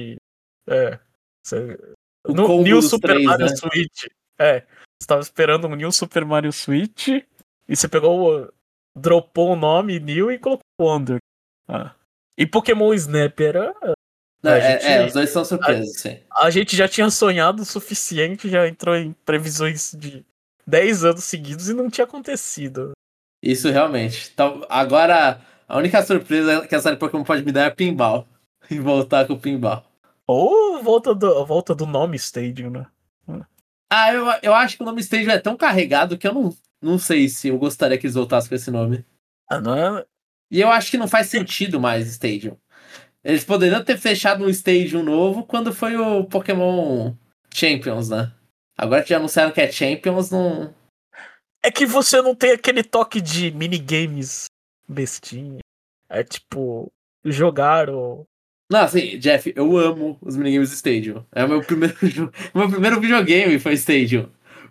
É. cê- O No, combo New dos Super três, Mario né? Switch. É. Você tava esperando o New Super Mario Switch. E você pegou. o- Dropou o nome New e colocou Wonder. Ah. E Pokémon Snap era. Não, A é, é, gente. os dois são surpresas, sim. A gente já tinha sonhado o suficiente, já entrou em previsões de dez anos seguidos e não tinha acontecido. Isso realmente. Então, agora, a única surpresa que a série Pokémon pode me dar é pinball. E voltar com o pinball. Ou volta do, volta do nome Stadium, né? Ah, eu, eu acho que o nome Stadium é tão carregado que eu não, não sei se eu gostaria que eles voltassem com esse nome. Ah, não é. E eu acho que não faz sentido mais Stadium. Eles poderiam ter fechado um Stadium novo quando foi o Pokémon Champions, né? Agora que já anunciaram que é Champions, não. É que você não tem aquele toque de minigames bestinha. É tipo, jogar ou. Não, assim, Jeff, eu amo os minigames do Stadium. É o meu primeiro, jo- meu primeiro videogame foi Stadium.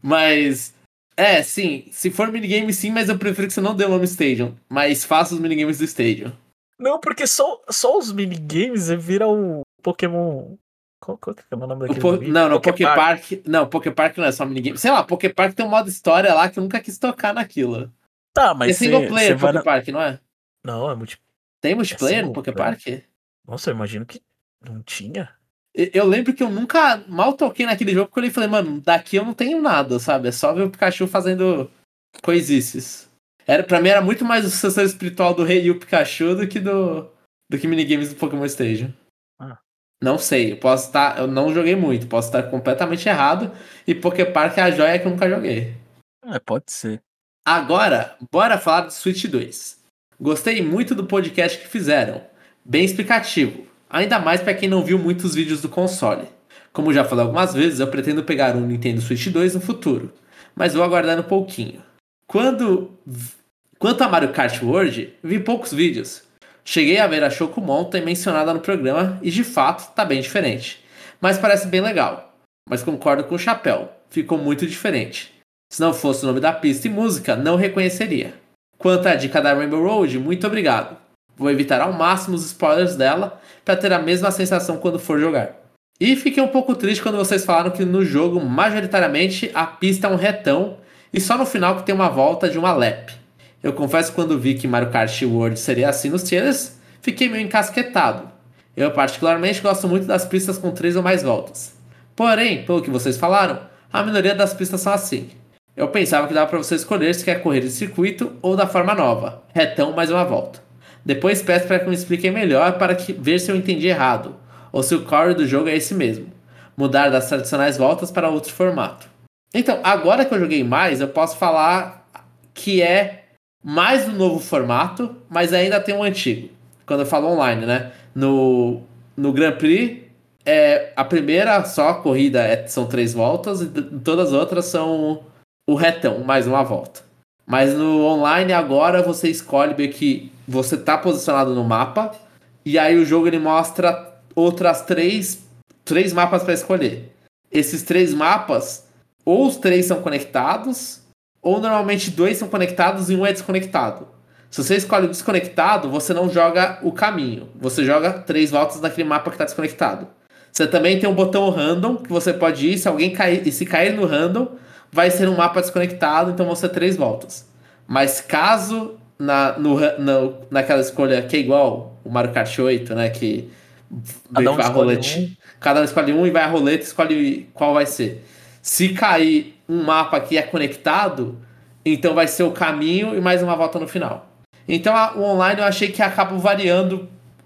Mas, é, sim, se for minigame, sim, mas eu prefiro que você não dê o nome Stadium. Mas faça os minigames do Stadium. Não, porque só, só os minigames viram o Pokémon. Qual, qual que é o nome O daquele Po- do Wii? não, não, Poképark. Poképark. Não, Poképark não é só minigame. Sei lá, Poképark tem um modo história lá que eu nunca quis tocar naquilo. Tá, E é mas single você você player vai na. Poképark, não é? Não, é multi... Tem é multiplayer no single player. Poképark? Nossa, eu imagino que não tinha. E- Eu lembro que eu nunca mal toquei naquele jogo porque eu olhei e falei, mano, daqui eu não tenho nada, sabe? É só ver o Pikachu fazendo coisices. Era, pra mim era muito mais o sucessor espiritual do Rei e o Pikachu do que do, do que minigames do Pokémon Stadium. Ah, Não sei, eu posso estar. Eu não joguei muito, posso estar completamente errado. E Poképark é a joia que eu nunca joguei. é, pode ser. Agora, bora falar do Switch dois. Gostei muito do podcast que fizeram. Bem explicativo. Ainda mais para quem não viu muitos vídeos do console. Como já falei algumas vezes, eu pretendo pegar um Nintendo Switch dois no futuro. Mas vou aguardar um pouquinho. Quando... Quanto a Mario Kart World, vi poucos vídeos. Cheguei a ver a Choco Mountain mencionada no programa e de fato tá bem diferente. Mas parece bem legal. Mas concordo com o Chapéu, ficou muito diferente. Se não fosse o nome da pista e música, não reconheceria. Quanto à dica da Rainbow Road, muito obrigado. Vou evitar ao máximo os spoilers dela para ter a mesma sensação quando for jogar. E fiquei um pouco triste quando vocês falaram que no jogo, majoritariamente, a pista é um retão e só no final que tem uma volta de uma lap. Eu confesso que quando vi que Mario Kart World seria assim nos trailers, fiquei meio encasquetado. Eu particularmente gosto muito das pistas com três ou mais voltas. Porém, pelo que vocês falaram, a minoria das pistas são assim. Eu pensava que dava para você escolher se quer correr de circuito ou da forma nova, retão mais uma volta. Depois peço para que me expliquem melhor para que, ver se eu entendi errado, ou se o core do jogo é esse mesmo, mudar das tradicionais voltas para outro formato. Então, agora que eu joguei mais, eu posso falar que é mais do novo formato, mas ainda tem um antigo. Quando eu falo online, né? No, no Grand Prix, é, a primeira só corrida é, são três voltas e todas as outras são o retão, mais uma volta. Mas no online agora você escolhe meio que você tá posicionado no mapa e aí o jogo ele mostra outras três, três mapas para escolher. Esses três mapas, ou os três são conectados, ou normalmente dois são conectados e um é desconectado. Se você escolhe o desconectado, você não joga o caminho. Você joga três voltas naquele mapa que está desconectado. Você também tem um botão random que você pode ir, se alguém cair, e se cair no random, vai ser um mapa desconectado, então vão ser três voltas. Mas caso na, no, no, naquela escolha que é igual o Mario Kart oito, né? Que Cada um vai a escolhe rolete. um. Cada um escolhe um e vai a roleta e escolhe qual vai ser. Se cair um mapa que é conectado, então vai ser o caminho e mais uma volta no final. Então a, o online eu achei que acaba variando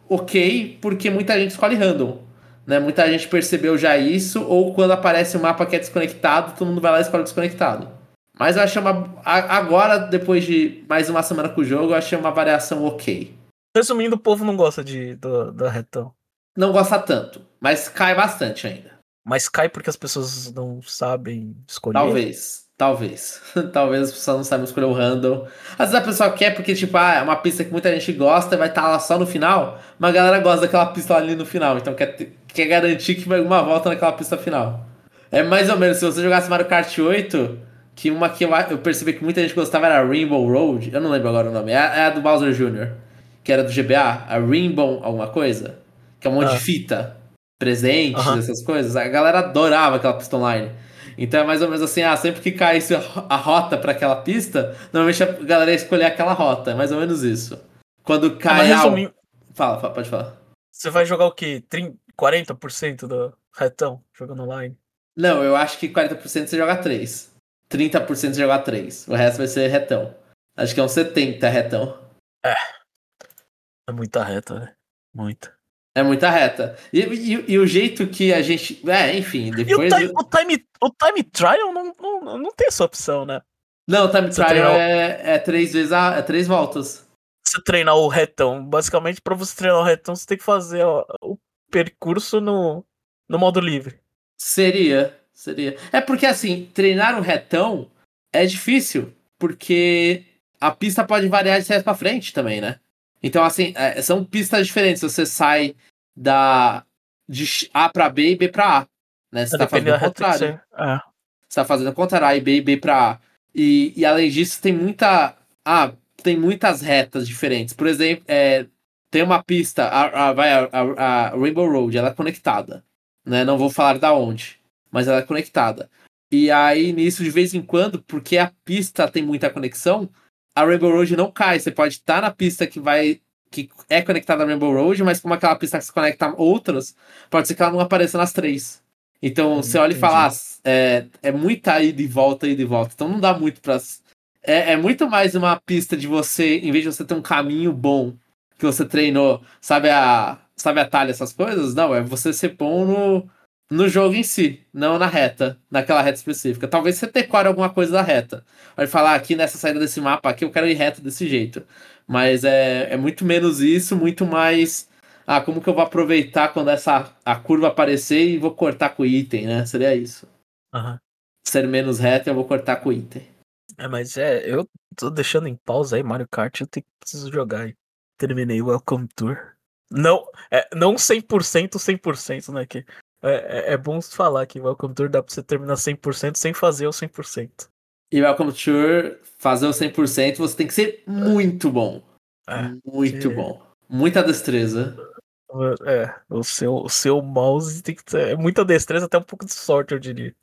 ok, porque muita gente escolhe random. Né? Muita gente percebeu já isso, ou quando aparece um mapa que é desconectado, todo mundo vai lá e escolhe desconectado. Mas eu achei uma. Agora, depois de mais uma semana com o jogo, eu achei uma variação ok. Resumindo, o povo não gosta de, do, da retão. Não gosta tanto, mas cai bastante ainda. Mas cai porque as pessoas não sabem escolher. Talvez. Talvez. Talvez as pessoas não saibam escolher o random. Às vezes a pessoa quer porque, tipo, ah, é uma pista que muita gente gosta e vai estar lá só no final. Mas a galera gosta daquela pista ali no final. Então quer, quer garantir que vai uma volta naquela pista final. É mais ou menos, se você jogasse Mario Kart oito, Que uma que eu, eu percebi que muita gente gostava era Rainbow Road. Eu não lembro agora o nome. É, a- é a do Bowser júnior Que era do G B A. A Rainbow alguma coisa. Que é um monte de Ah, fita. Presentes, aham. essas coisas. A galera adorava aquela pista online. Então é mais ou menos assim, ah, sempre que caísse a ro- a rota pra aquela pista, normalmente a galera ia escolher aquela rota. É mais ou menos isso. Quando É, mas cai a... resumindo, Fala, fala, pode falar. você vai jogar o quê? trinta, quarenta por cento do retão jogando online? Não, eu acho que quarenta por cento você joga três. trinta por cento você joga três. O resto vai ser retão. Acho que é uns setenta retão. É, é muita reta, né? Muita. É muita reta. E, e- e o jeito que a gente. É, enfim, E o depois. time, o time, o time trial não, não, não tem essa opção, né? Não, o time Você trial treinar, o- é, é três vezes a, é três voltas. você treinar o retão. Basicamente, pra você treinar o retão, você tem que fazer ó, o percurso no, no modo livre. Seria. Seria. É porque assim, treinar um retão é difícil. Porque a pista pode variar de trás pra frente também, né? Então, assim, é, são pistas diferentes. Você sai da. De A pra B e B pra A. Né? Você Vai tá depender fazendo da o reta que contrário. você. É. Você tá fazendo o contrário, A e B e B pra A. E, e além disso, tem muita. Ah, tem muitas retas diferentes. Por exemplo, é, tem uma pista, a, a, vai, a, a- a Rainbow Road, ela é conectada. Né? Não vou falar da onde, mas ela é conectada. E aí, nisso, de vez em quando, porque a pista tem muita conexão, a Rainbow Road não cai. Você pode estar na pista que vai. Que é conectada à Rainbow Road, mas como aquela pista que se conecta a outras, pode ser que ela não apareça nas três. Então, Hum, você olha e fala, entendi. ah, é, é muita ida e volta, ida e volta. Então não dá muito pra. É, é muito mais uma pista de você, em vez de você ter um caminho bom que você treinou, sabe a, sabe a talha, essas coisas? Não, é você ser bom no, no jogo em si, não na reta, naquela reta específica. Talvez você decore alguma coisa da reta. Pode falar, ah, aqui nessa saída desse mapa aqui eu quero ir reto desse jeito. Mas é, é muito menos isso, muito mais. Ah, como que eu vou aproveitar quando essa a curva aparecer e vou cortar com o item, né? Seria isso. Aham. Ser menos reto, eu vou cortar com o item. É, mas é, eu tô deixando em pausa aí Mario Kart, eu tenho, preciso jogar aí. Terminei o Welcome Tour. Não, é, não cem por cento, cem por cento, né? Que é, é, é bom falar que o Welcome Tour dá pra você terminar cem por cento sem fazer o cem por cento. E Welcome Tour, fazer o cem por cento, você tem que ser muito bom. É, Muito que, bom. Muita destreza. é, o seu, o seu mouse tem que ter é muita destreza, até um pouco de sorte, eu diria.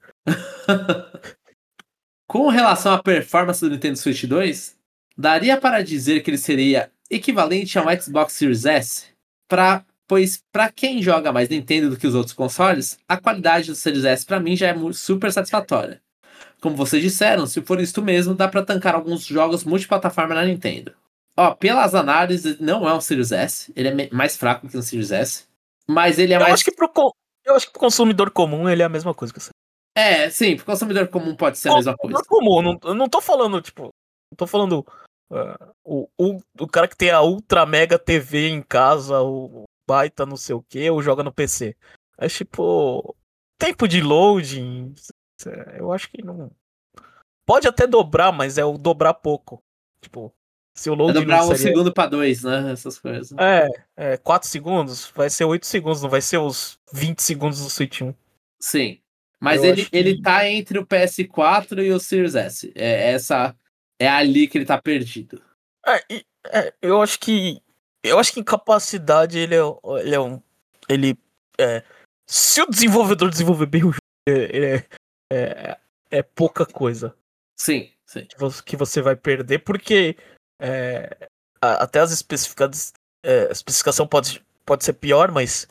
Com relação à performance do Nintendo Switch dois, daria para dizer que ele seria equivalente ao Xbox Series S? Pra, pois, para quem joga mais Nintendo do que os outros consoles, a qualidade do Series S para mim já é mu- super satisfatória. Como vocês disseram, se for isto mesmo, dá para tancar alguns jogos multiplataforma na Nintendo. Ó, pelas análises, não é um Series S, ele é me- mais fraco que um Series S, mas ele é Eu acho mais. que pro, co- eu acho que pro consumidor comum ele é a mesma coisa que você. É, sim, pro consumidor comum pode ser a mesma coisa. Consumidor comum, não, eu não tô falando, tipo, não tô falando ah, o, o, o cara que tem a ultra mega T V em casa, o baita não sei o que, ou joga no P C. É tipo, tempo de loading, eu acho que não. Pode até dobrar, mas é o dobrar pouco. Tipo, se o É loading não dobrar um seria. segundo pra dois, né? Essas coisas. É, é quatro segundos, vai ser oito segundos, não vai ser os vinte segundos do Switch um. Sim. Mas Eu ele, acho ele que. tá entre o P S quatro e o Series S. É essa. É ali que ele tá perdido. É, e- é, eu acho que. Eu acho que em capacidade ele é, ele é um. Ele. É, se o desenvolvedor desenvolver bem o jogo, é, ele é, é, é pouca coisa Sim, sim. que você, que você vai perder, porque é, a- até as especificadas. É, a especificação pode, pode ser pior, mas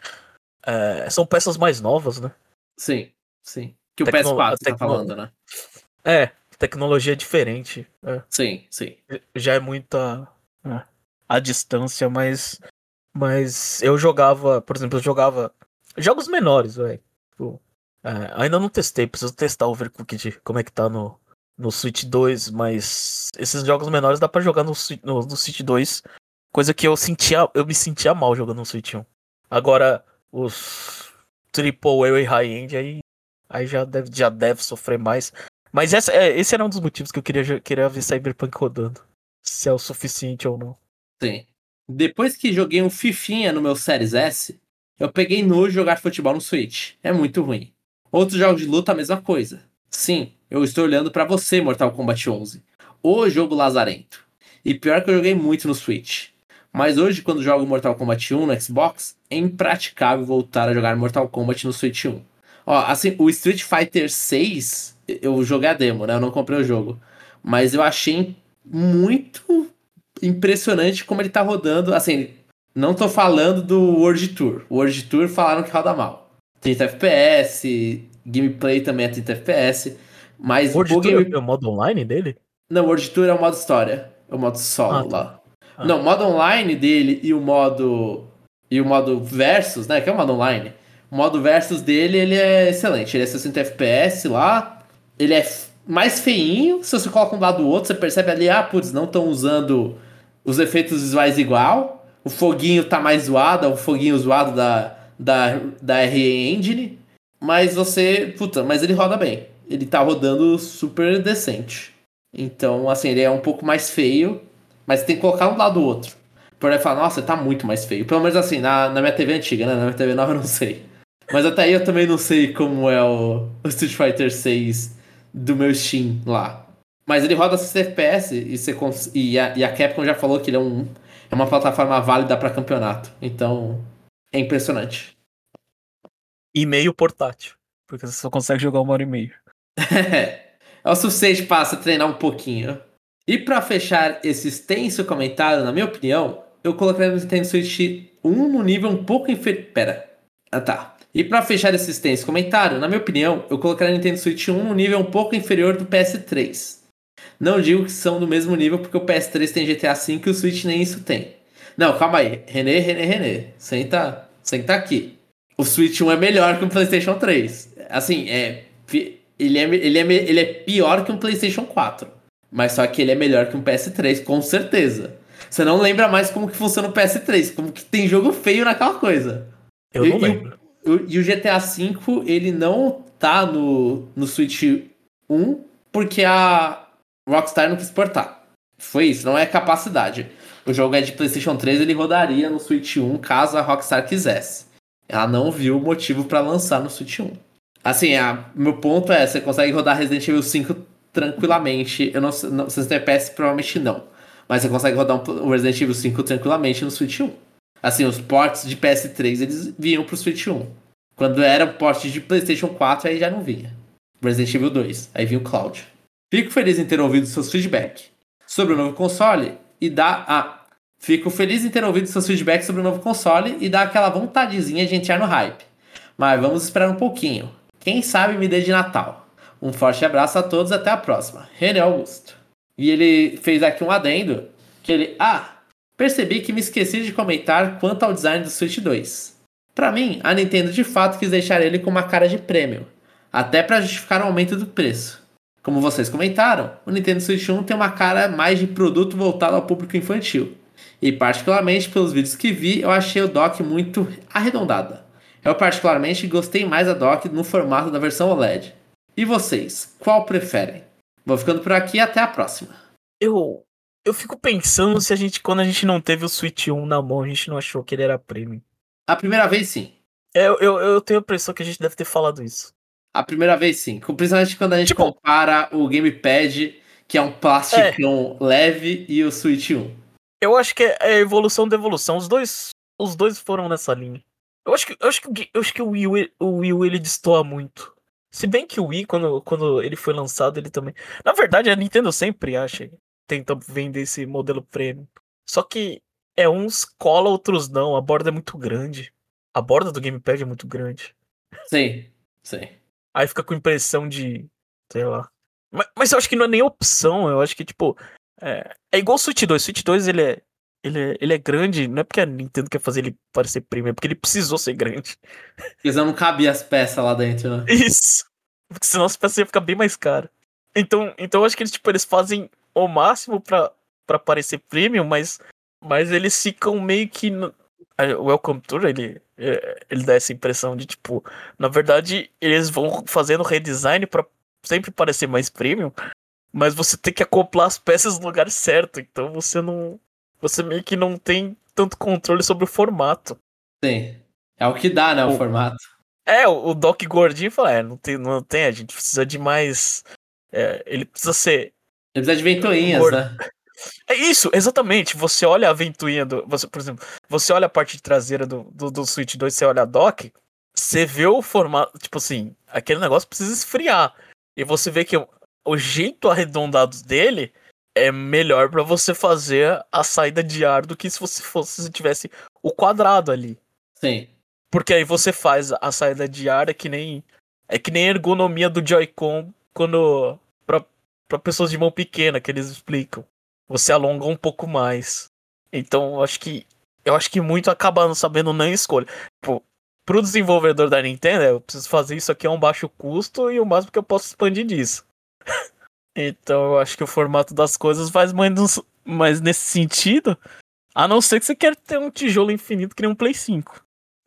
é, são peças mais novas, né? Sim, sim. Que o Tecno, a P S quatro você tá tecno, falando, né? é, tecnologia é diferente. É, Sim, sim. já é muita. É, a distância, mas. Mas eu jogava, por exemplo, eu jogava jogos menores, velho. Tipo, é, ainda não testei, preciso testar o Overcooked, como é que tá no, no Switch dois, mas esses jogos menores dá pra jogar no, Swi- no, no Switch dois, coisa que eu sentia, eu me sentia mal jogando no Switch um. Agora, os Triple A e High-End aí, aí já deve, já deve sofrer mais. Mas essa, é, esse era um dos motivos que eu queria, jo- queria ver Cyberpunk rodando. Se é o suficiente ou não. Sim. Depois que joguei um Fifinha no meu Series S, eu peguei nojo de jogar futebol no Switch. É muito ruim. Outros jogos de luta, a mesma coisa. Sim, eu estou olhando pra você, Mortal Kombat onze. O jogo lazarento. E pior que eu joguei muito no Switch. Mas hoje, quando jogo Mortal Kombat um no Xbox, é impraticável voltar a jogar Mortal Kombat no Switch um. Ó, assim, o Street Fighter seis, eu joguei a demo, né? Eu não comprei o jogo. Mas eu achei muito impressionante como ele tá rodando. Assim, não tô falando do World Tour. O World Tour falaram que roda mal. trinta F P S, gameplay também é trinta F P S. Mas World o Tour game. é o modo online dele? Não, o World Tour é o modo história. É o modo Ah, solo tá. lá. Ah. Não, o modo online dele e o modo. E o modo versus, né? Que é o modo online. O modo versus dele, ele é excelente. Ele é sessenta F P S lá. Ele é f- mais feinho. Se você coloca um lado do outro, você percebe ali, ah, putz, não estão usando os efeitos visuais igual. O foguinho tá mais zoado, é o foguinho zoado da, da, da R A Engine. Mas você. Puta, mas ele roda bem. Ele tá rodando super decente. Então, assim, ele é um pouco mais feio, mas você tem que colocar um lado do outro. Por aí falar, nossa, tá muito mais feio. Pelo menos assim, na, na minha T V antiga, né? Na minha T V nova eu não sei. Mas até aí eu também não sei como é o, o Street Fighter seis do meu Steam lá. Mas ele roda sessenta F P S e, você cons- e, a, e a Capcom já falou que ele é, um, é uma plataforma válida pra campeonato. Então, é impressionante. E meio portátil. Porque você só consegue jogar uma hora e meia. É o suficiente para você treinar um pouquinho. E para fechar esse extenso comentário, na minha opinião, eu colocaria no Nintendo Switch um no nível um pouco inferior. Pera. Ah, tá. E para fechar esse extenso comentário, na minha opinião, eu colocaria o Nintendo Switch um no nível um pouco inferior do P S três. Não digo que são do mesmo nível, porque o P S três tem G T A V e o Switch nem isso tem. Não, calma aí. Renê, Renê, Renê. Senta, senta aqui. O Switch um é melhor que o PlayStation três. Assim, é. Ele é, ele, é, ele é pior que um PlayStation quatro. Mas só que ele é melhor que um P S três, com certeza. Você não lembra mais como que funciona o P S três, como que tem jogo feio naquela coisa. Eu E, não e o, lembro. o- e o G T A V, ele não tá no, no Switch um porque a Rockstar não quis portar. Foi isso, não é capacidade. O jogo é de PlayStation três, ele rodaria no Switch um caso a Rockstar quisesse. Ela não viu o motivo pra lançar no Switch um. Assim, a, meu ponto é, você consegue rodar Resident Evil cinco tranquilamente. Eu não sei, não, sessenta F P S provavelmente não. Mas você consegue rodar um, um Resident Evil cinco tranquilamente no Switch um. Assim, os ports de P S três, eles vinham pro Switch um. Quando era porte de PlayStation quatro, aí já não vinha. Resident Evil dois, aí vinha o Cloud. Fico feliz em ter ouvido seus feedback sobre o novo console e dar a... Fico feliz em ter ouvido seus feedbacks sobre o novo console e dar aquela vontadezinha de entrar no hype. Mas vamos esperar um pouquinho. Quem sabe me dê de Natal. Um forte abraço a todos, até a próxima. René Augusto. E ele fez aqui um adendo, que ele... Ah, percebi que me esqueci de comentar quanto ao design do Switch dois. Pra mim, a Nintendo de fato quis deixar ele com uma cara de prêmio, até pra justificar o aumento do preço. Como vocês comentaram, o Nintendo Switch um tem uma cara mais de produto voltado ao público infantil. E particularmente pelos vídeos que vi, eu achei o dock muito arredondada. Eu particularmente gostei mais da dock no formato da versão OLED. E vocês, qual preferem? Vou ficando por aqui e até a próxima. Eu, eu fico pensando se a gente, quando a gente não teve o Switch um na mão, a gente não achou que ele era premium. A primeira vez sim. É, Eu, eu, eu tenho a impressão que a gente deve ter falado isso. A primeira vez sim. Principalmente quando a gente Tipo, compara o Gamepad, que é um é, plasticão leve, e o Switch um. eu acho que é a evolução da evolução. Os dois, os dois foram nessa linha. Eu acho que, eu acho que, o Gui- eu acho que o Wii, U- o Wii U, ele destoa muito. Se bem que o Wii, quando, quando ele foi lançado, ele também. Na verdade, a Nintendo sempre acha, tenta vender esse modelo premium. Só que é uns cola, outros não. A borda é muito grande. A borda do Gamepad é muito grande. Sim, sim. Aí fica com impressão de. Sei lá. Mas, mas eu acho que não é nem opção. Eu acho que, tipo. É, é igual o Switch dois. O Switch dois ele é, ele, é, ele é grande. Não é porque a Nintendo quer fazer ele parecer premium, é porque ele precisou ser grande. Porque não cabia as peças lá dentro, né? Isso. Porque senão as peças iam ficar bem mais caras. Então, então eu acho que eles, tipo, eles fazem o máximo pra, pra parecer premium, mas, mas eles ficam meio que. No... O Welcome Tour, ele, é, ele dá essa impressão de, tipo, na verdade, eles vão fazendo redesign pra sempre parecer mais premium, mas você tem que acoplar as peças no lugar certo, então você não. Você meio que não tem tanto controle sobre o formato. Sim. É o que dá, né, o Ou, formato. É, o, o Doc gordinho fala, é, não tem, não tem, a gente precisa de mais. É, ele precisa ser Ele precisa de ventoinhas, gordo. né? É isso, exatamente. Você olha a ventoinha do. Você, por exemplo, você olha a parte traseira do, do, do Switch dois, você olha a dock, você vê o formato. Tipo assim, aquele negócio precisa esfriar. E você vê que o, o jeito arredondado dele é melhor pra você fazer a saída de ar do que se você fosse se tivesse o quadrado ali. Sim. Porque aí você faz a saída de ar, é que nem. É que nem a ergonomia do Joy-Con quando. Pra, pra pessoas de mão pequena, que eles explicam. Você alonga um pouco mais. Então eu acho que. Eu acho que muito acaba não sabendo nem escolha. Pô, pro desenvolvedor da Nintendo, eu preciso fazer isso aqui a um baixo custo e o máximo que eu posso expandir disso. Então eu acho que o formato das coisas faz mais, mais nesse sentido. A não ser que você quer ter um tijolo infinito que nem um Play cinco.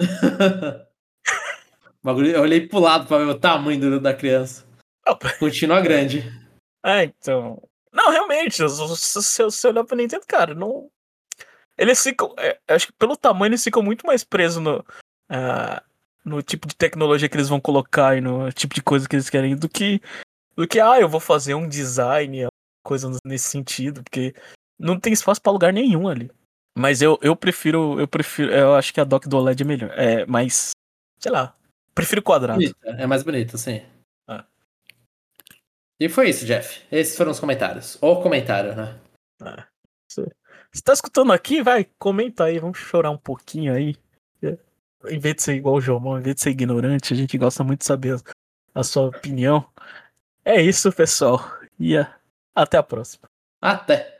Bagulho, eu olhei pro lado pra ver o tamanho do, da criança. Continua grande. É, então. Não, realmente, se se você olhar pra Nintendo, cara, não. Eles ficam. É, acho que pelo tamanho eles ficam muito mais presos no. ah, no tipo de tecnologia que eles vão colocar e no tipo de coisa que eles querem do que. Do que, ah, eu vou fazer um design, coisa nesse sentido, porque não tem espaço pra lugar nenhum ali. Mas eu, eu prefiro. Eu prefiro. Eu acho que a dock do OLED é melhor. É, mas. Sei lá. Prefiro quadrado. Bonita, é mais bonito, sim. Ah, E foi isso, Jeff. Esses foram os comentários. Ou comentário, né? ah. Você você tá escutando aqui? Vai, comenta aí, vamos chorar um pouquinho aí. É, em vez de ser igual o Jomão, em vez de ser ignorante, a gente gosta muito de saber a sua opinião. É isso, pessoal. E ah, até a próxima. Até!